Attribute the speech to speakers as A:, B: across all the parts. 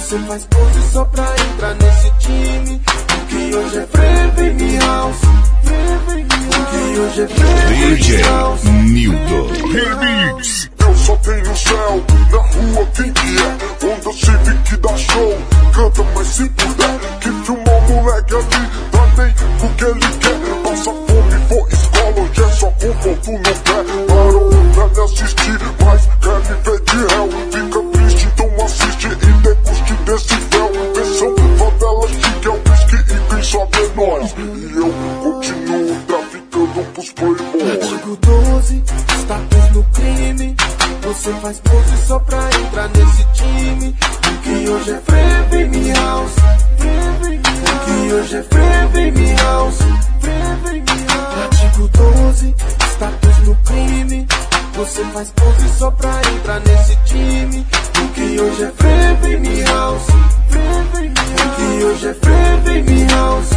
A: Você faz pose só pra entrar nesse time. Porque hoje é Frame House. Porque hoje é
B: DJ
A: House.
B: Nildo Remix.
C: Eu só tenho céu, na rua quem que é? Honda Civic dá show, canta mas se puder. Que filmou o moleque ali, dá nem o que ele quer. Passa fome, for escola, hoje é só conforto no pé. Parou pra me assistir, mas quer me ver de réu. Fica triste, então assiste e deguste desse véu. Versão favela chique é o whisky e quem sabe é nós. E eu continuo traficando pros playboys.
A: Artigo 12, status no crime. Você faz pose só pra entrar nesse time. Porque hoje é Frame House. Porque hoje é Frame House. Artigo 12, status no crime. Você faz pose só pra entrar nesse time. Porque hoje é Frame House. Porque hoje é Frame House.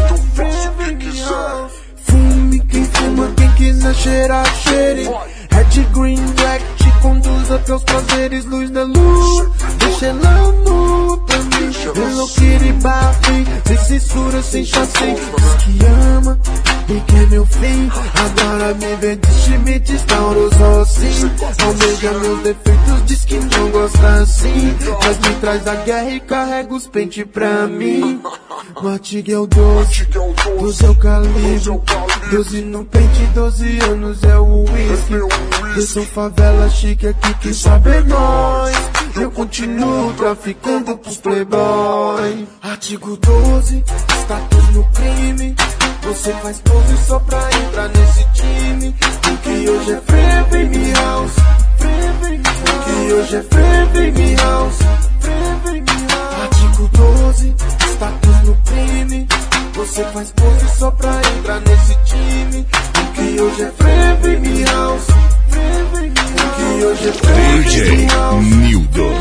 A: Fume quem fuma, quem quiser cheirar, cheire. Red, green, black, te conduz até os prazeres, luz da luz. Deixa ela nua pra mim. Hello Kitty Barbie, sem censura, sem chassi. Diz que ama e quer meu fim. Agora me vê de restauros assim. Almeja meus defeitos, diz que não gosta assim. Mas me traz a guerra e carrega os pentes pra mim. O artigo é o 12, 12 é o calibre. 12 no pente, 12 anos é o whisky. Eu sou favela chique aqui, quem sabe é nós. Eu continuo traficando pros playboy. Artigo 12, status no crime. Você faz pose só pra entrar nesse time. Porque hoje é Frame House. Porque hoje é Frame House. Artigo 12, status no crime. Você faz pose só pra entrar nesse time. Porque hoje é Frame House. Porque hoje é Frame
B: DJ
A: House.
B: Nildo